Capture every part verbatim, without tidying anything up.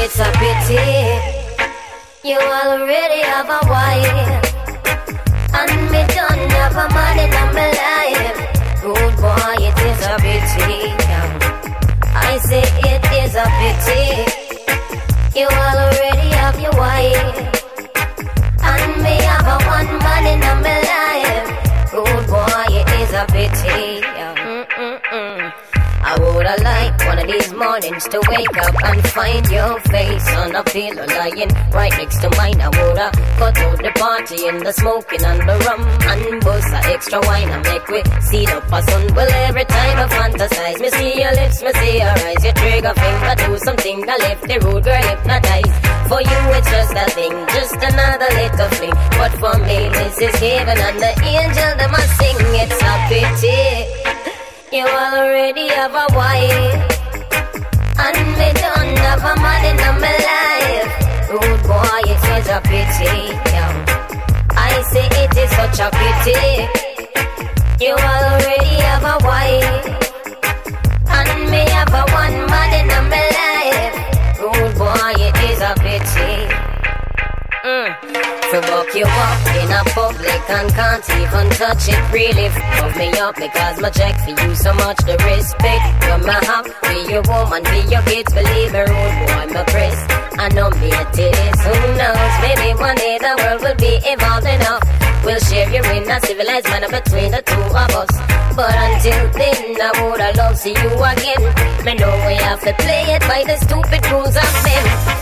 it's a pity. You already have a wife, and me don't have a man in my life. Good boy, it is a pity. I say it is a pity. You already have your wife, and me have a one man in my life. Good boy, it is a pity. Mm-mm-mm. I woulda liked one of these mornings to wake up and find your face on a pillow lying right next to mine. I woulda cut out the party and the smoking and the rum and bust a extra wine and make we see up a sun. Well, every time I fantasize, me see your lips, me see your eyes, your trigger finger do something that left the road girl hypnotized. For you it's just a thing, just another little fling. But for me this is heaven and the angel that must sing. It's a pity. You already have a wife, and me don't have a man in my life. Rude boy, it is a pity. Yeah. I say it is such a pity. You already have a wife, and me have a one man in my life. Rude boy, it is a pity. Mm. To buck you up in a public and can't even touch it. Really fuck me up because my check for you so much. The respect you may have, be your woman, be your kids. Believe me, rude boy, my press. I know me it is, who knows? Maybe one day the world will be evolved enough. We'll share you in a civilized manner between the two of us. But until then, I woulda love see you again. Me know we have to play it by the stupid rules of men.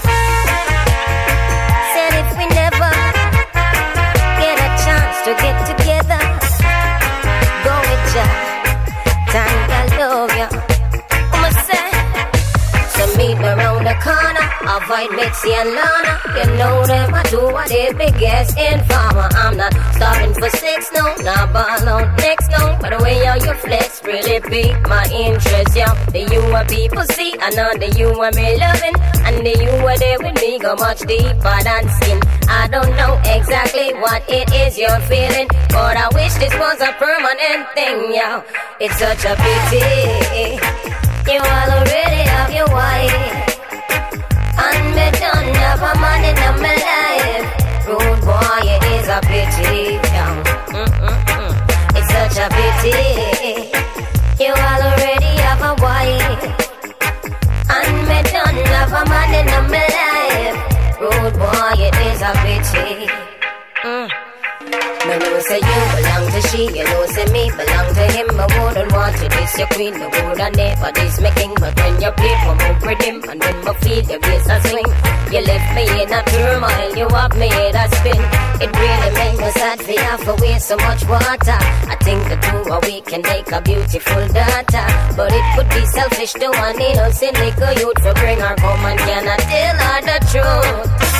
Said if we never get a chance to get together, go with ya, time I love ya. I'ma say, so meet me round the corner, avoid Mitzi and Lana. You know them, I do what they biggest informer. I'm not starving for sex, no, not ball out next, no. But the way how you flex really pique my interest, yeah. The you are people see, I know the you are me loving, and the you are there with me go much deeper than skin. I don't know exactly what it is you're feeling, but I wish this was a permanent thing, yeah. It's such a pity. You all already have your wife, and me don't have a man in my life. Rude boy, it is a pity. Yeah. Mm-mm-mm. It's such a pity. You all already have a wife, and me don't have a man in my life. Rude boy, it is a pity. Mm. Me know say you belong to she, you know say me belong to him. I wouldn't want to diss your queen, I woulda never diss my king. But when you play for move with him, and when my feet your bass a swing, you left me in a turmoil, you have me in a spin. It really made me sad for you for waste so much water. I think the two of we can make a beautiful daughter, but it would be selfish to an innocent little youth to bring her home and cannot tell her the truth.